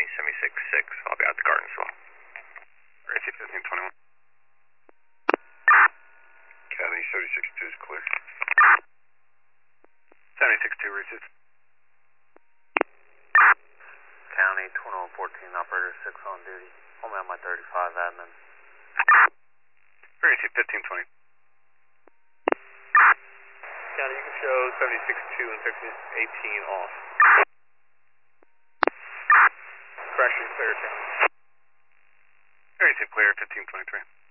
76-6. I'll be at the garden as well. RAC 1521. County 76-2 is clear. 76-2 reaches. County 2114, operator 6 on duty. Only on my 35 admin. RAC 1520. County, you can show 76-2 and section 18 off. Correction, clear, County. RAC clear 1523.